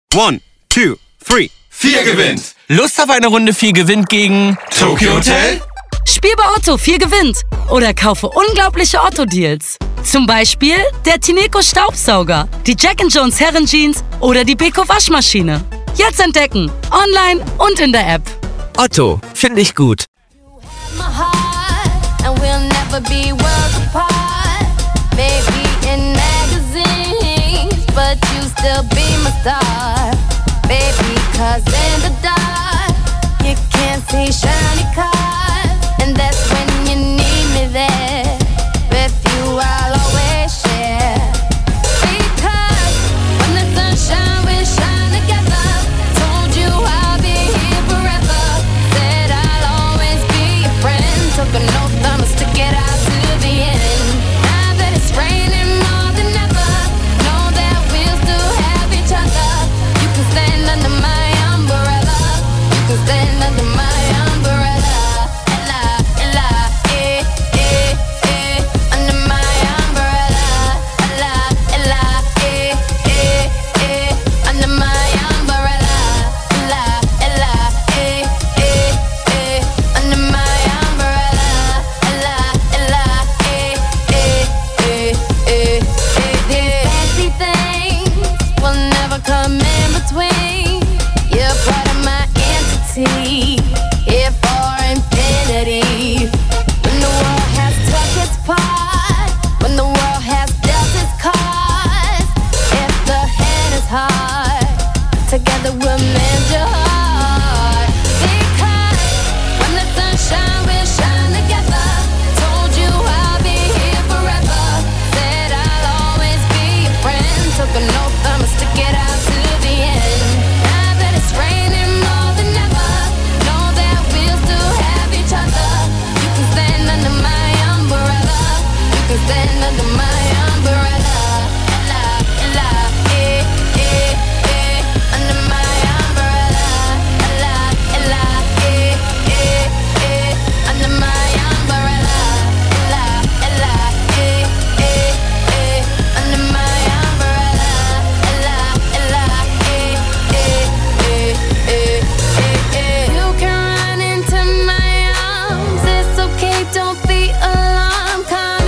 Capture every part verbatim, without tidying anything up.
One, two, three. Vier gewinnt. Lust auf eine Runde vier gewinnt gegen Tokyo Hotel? Spiel bei Otto, vier gewinnt. Oder kaufe unglaubliche Otto-Deals. Zum Beispiel der Tineco Staubsauger, die Jack and Jones Herrenjeans oder die Beko Waschmaschine. Jetzt entdecken, online und in der App. Otto, finde ich gut. And that's when you need me there. With you I'll always share. Because when the sunshine will shine together. Told you I'll be here forever. Said I'll always be your friend. Took an oath I'ma stick it out to the end. Now that it's raining more than ever, know that we'll still have each other. You can stand under my umbrella. You can stand under my umbrella. Here for infinity. When the world has took its part, when the world has dealt its cards, if the hand is hard, together we'll mend your heart. Because when the sunshine will shine together. Told you I'll be here forever. Said I'll always be your friend. Took an oath I'ma stick it out to the end. Now that it's raining more than ever, stand under my umbrella, Ella, Ella, eh, eh, eh. Under my umbrella, Ella, Ella, eh, eh, eh. Under my umbrella, Ella, Ella, eh, eh, eh. Under my umbrella, Ella, Ella, eh, eh, eh, eh, eh. You can run into my arms, it's okay, don't be alarmed. Come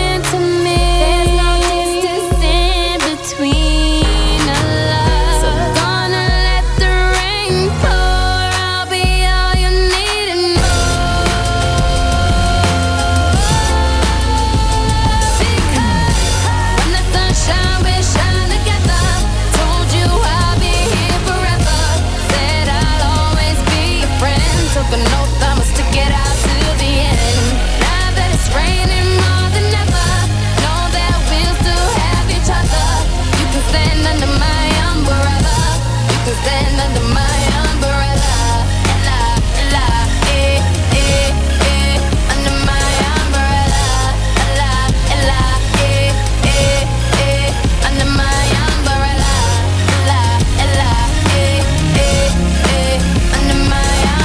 took an oath, I'ma stick it out to the end. Now that it's raining more than ever, know that we'll still have each other. You can stand under my umbrella. You can stand under my umbrella. Ella, Ella, eh, eh, eh. Under my umbrella. Ella, Ella, eh, eh, eh. Under my umbrella. Ella, Ella, eh, eh, eh. Under my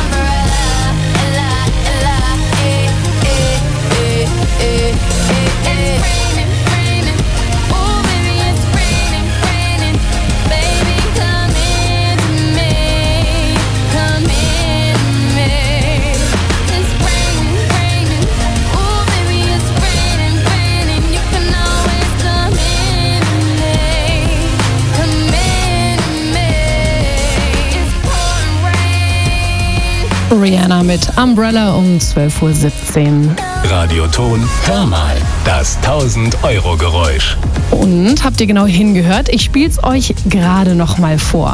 Rihanna mit Umbrella um zwölf Uhr siebzehn. Radioton, hör mal, das tausend-Euro-Geräusch. Und habt ihr genau hingehört? Ich spiel's euch gerade noch mal vor.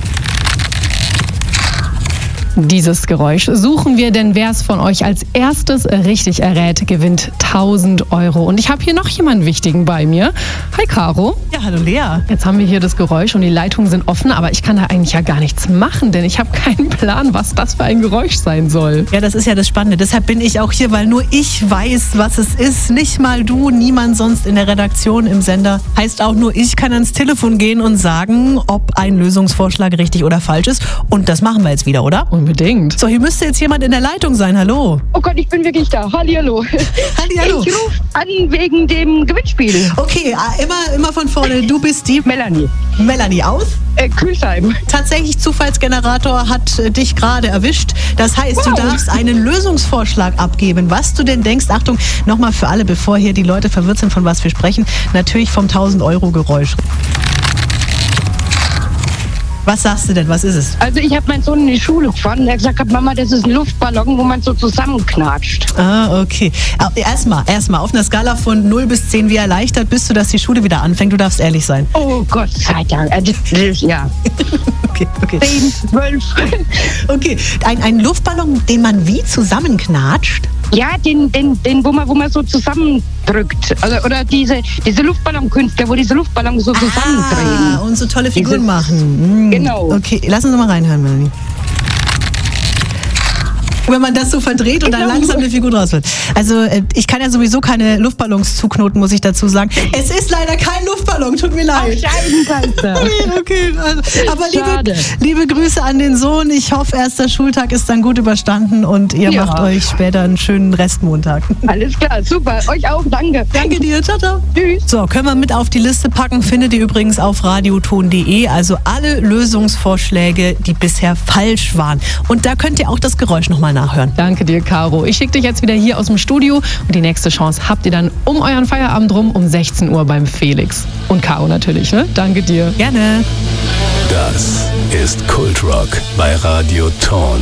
Dieses Geräusch suchen wir, denn wer es von euch als erstes richtig errät, gewinnt tausend Euro. Und ich habe hier noch jemanden Wichtigen bei mir. Hi Caro. Ja, hallo Lea. Jetzt haben wir hier das Geräusch und die Leitungen sind offen, aber ich kann da eigentlich ja gar nichts machen, denn ich habe keinen Plan, was das für ein Geräusch sein soll. Ja, das ist ja das Spannende. Deshalb bin ich auch hier, weil nur ich weiß, was es ist. Nicht mal du, niemand sonst in der Redaktion, im Sender. Heißt auch nur ich kann ans Telefon gehen und sagen, ob ein Lösungsvorschlag richtig oder falsch ist. Und das machen wir jetzt wieder, oder? Und unbedingt. So, hier müsste jetzt jemand in der Leitung sein. Hallo. Oh Gott, ich bin wirklich da. Hallihallo. Hallihallo. Ich rufe an wegen dem Gewinnspiel. Okay, immer, immer von vorne. Du bist die Melanie. Melanie aus? Äh, Kühlsheim. Tatsächlich, Zufallsgenerator hat äh, dich gerade erwischt. Das heißt, Wow. du darfst einen Lösungsvorschlag abgeben, was du denn denkst. Achtung, nochmal für alle, bevor hier die Leute verwirrt sind, von was wir sprechen. Natürlich vom tausend-Euro-Geräusch. Was sagst du denn? Was ist es? Also ich habe meinen Sohn in die Schule gefahren und er hat gesagt, Mama, das ist ein Luftballon, wo man so zusammenknatscht. Ah, okay. Erstmal, erstmal, auf einer Skala von null bis zehn, wie erleichtert bist du, dass die Schule wieder anfängt? Du darfst ehrlich sein. Oh Gott sei Dank. Also, das- ja. Okay, okay. zehn, zwölf. Okay, ein, ein Luftballon, den man wie zusammenknatscht? Ja, den, den, den wo, man, wo man so zusammendrückt. Also, oder diese, diese Luftballonkünstler, wo diese Luftballons so zusammendrehen. Ah, und so tolle Figuren Dieses- machen. Mm. Genau. Okay, lass uns mal reinhören, Melanie. Wenn man das so verdreht und dann Genau. langsam eine Figur draus wird. Also äh, ich kann ja sowieso keine Luftballons zuknoten, muss ich dazu sagen. Es ist leider kein Luftballon, tut mir leid. Scheibenkleister. Okay, okay. Also, aber liebe, Schade. liebe Grüße an den Sohn. Ich hoffe, erster Schultag ist dann gut überstanden und ihr Ja. macht euch später einen schönen Restmontag. Alles klar, super. Euch auch, danke. Danke dir, ciao, ciao. Tschüss. So, können wir mit auf die Liste packen, findet ihr übrigens auf radioton punkt de, also alle Lösungsvorschläge, die bisher falsch waren. Und da könnt ihr auch das Geräusch nochmal nachhören. Danke dir, Caro. Ich schicke dich jetzt wieder hier aus dem Studio und die nächste Chance habt ihr dann um euren Feierabend rum um sechzehn Uhr beim Felix. Und Caro natürlich, ne? Danke dir. Gerne. Das ist Kultrock bei Radio Ton.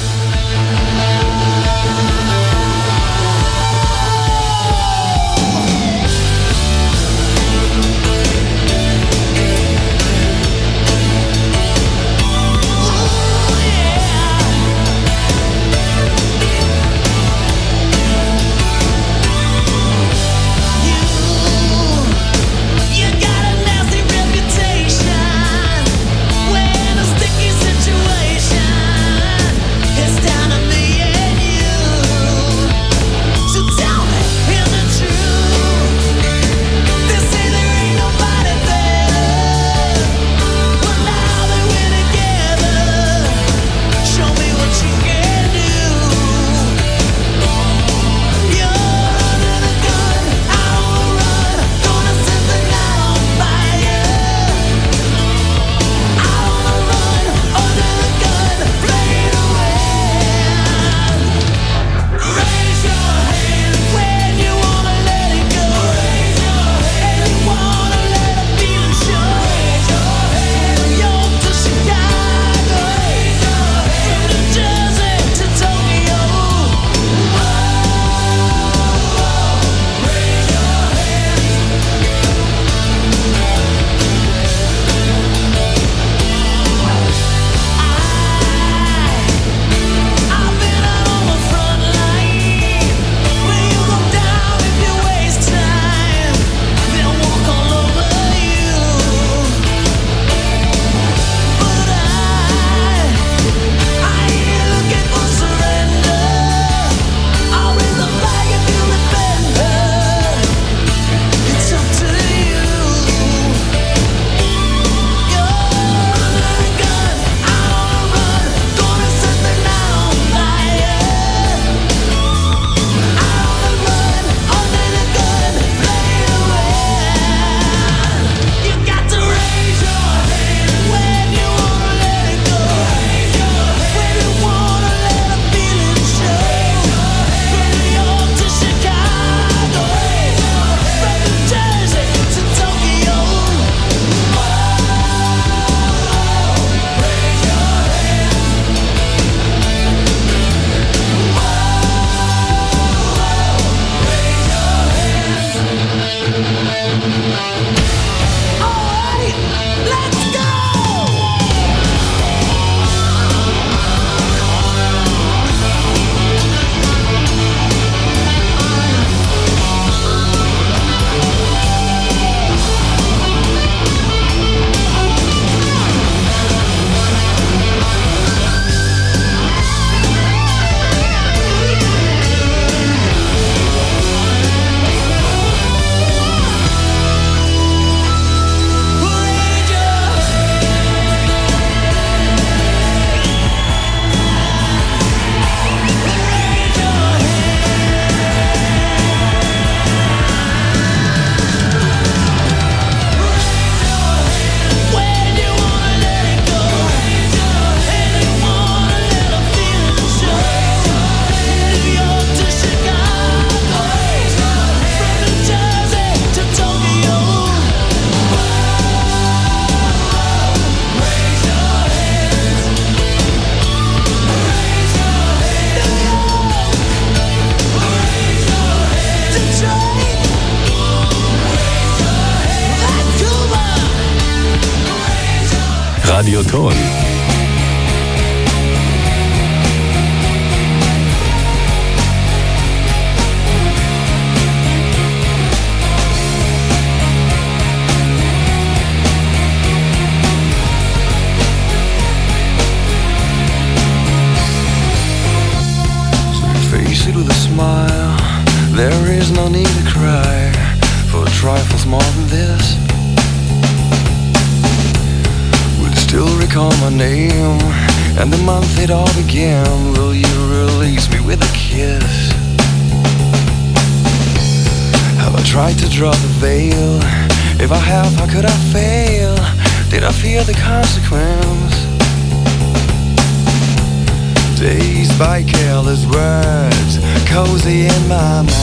You got a nasty reputation. We're in a sticky situation. Radioton. Face it with a smile. There is no need to cry for trifles more than this. Will still recall my name and the month it all began. Will you release me with a kiss? Have I tried to draw the veil? If I have, how could I fail? Did I fear the consequence? Dazed by careless words, cozy in my mind.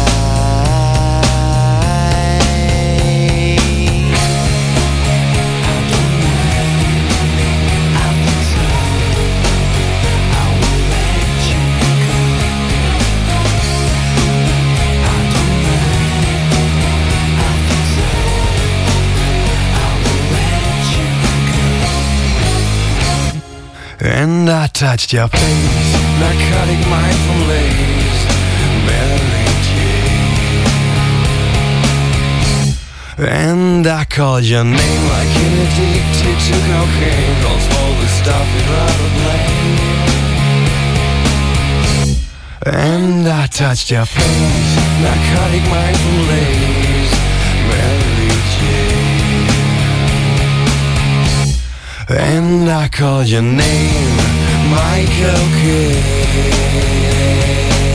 And I touched your face, narcotic mind from lace, Mary Jane. And I called your name like an addicted to cocaine, calls all the stuff you'd rather blame. And I touched your face, narcotic mind from lace, Mary Jane. And I called your name, Michael Kidd.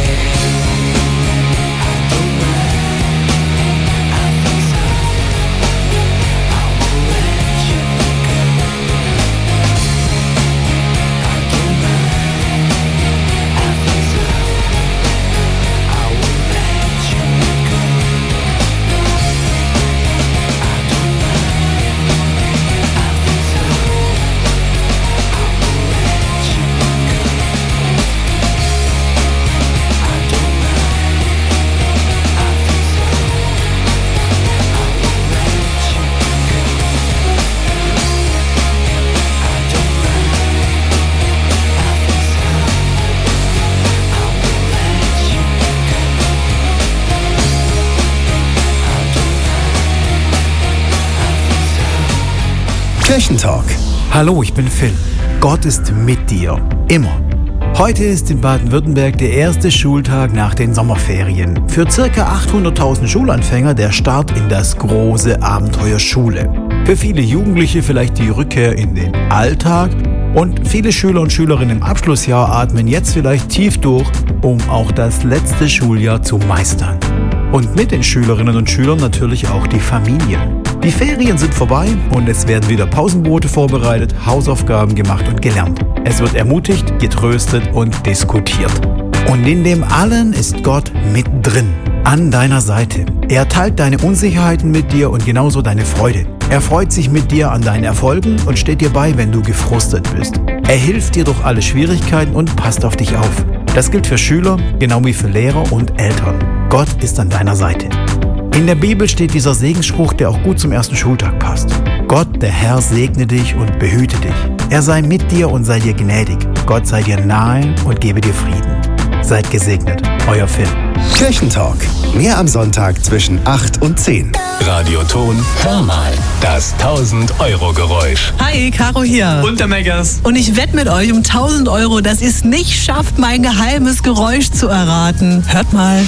Kirchentalk. Hallo, ich bin Phil. Gott ist mit dir. Immer. Heute ist in Baden-Württemberg der erste Schultag nach den Sommerferien. Für ca. achthunderttausend Schulanfänger der Start in das große Abenteuer Schule. Für viele Jugendliche vielleicht die Rückkehr in den Alltag. Und viele Schüler und Schülerinnen im Abschlussjahr atmen jetzt vielleicht tief durch, um auch das letzte Schuljahr zu meistern. Und mit den Schülerinnen und Schülern natürlich auch die Familien. Die Ferien sind vorbei und es werden wieder Pausenbrote vorbereitet, Hausaufgaben gemacht und gelernt. Es wird ermutigt, getröstet und diskutiert. Und in dem allen ist Gott mit drin, an deiner Seite. Er teilt deine Unsicherheiten mit dir und genauso deine Freude. Er freut sich mit dir an deinen Erfolgen und steht dir bei, wenn du gefrustet bist. Er hilft dir durch alle Schwierigkeiten und passt auf dich auf. Das gilt für Schüler, genau wie für Lehrer und Eltern. Gott ist an deiner Seite. In der Bibel steht dieser Segensspruch, der auch gut zum ersten Schultag passt. Gott, der Herr, segne dich und behüte dich. Er sei mit dir und sei dir gnädig. Gott sei dir nahe und gebe dir Frieden. Seid gesegnet, euer Phil. Kirchentalk. Mehr am Sonntag zwischen acht und zehn. Radioton. Hör mal. Das tausend-Euro-Geräusch. Hi, Caro hier. Und der Megas. Und ich wette mit euch um tausend Euro, dass ihr es nicht schafft, mein geheimes Geräusch zu erraten. Hört mal.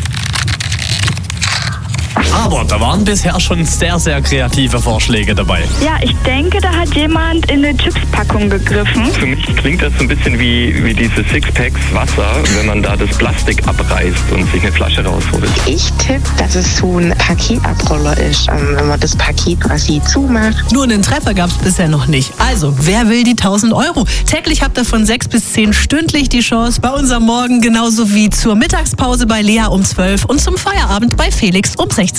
Aber da waren bisher schon sehr, sehr kreative Vorschläge dabei. Ja, ich denke, da hat jemand in eine Chipspackung gegriffen. Für mich klingt das so ein bisschen wie, wie diese Sixpacks Wasser, wenn man da das Plastik abreißt und sich eine Flasche rausholt. Ich tippe, dass es so ein Paketabroller ist, wenn man das Paket quasi zumacht. Nur einen Treffer gab es bisher noch nicht. Also, wer will die tausend Euro? Täglich habt ihr von sechs bis zehn stündlich die Chance bei unserem Morgen, genauso wie zur Mittagspause bei Lea um zwölf und zum Feierabend bei Felix um sechzehn.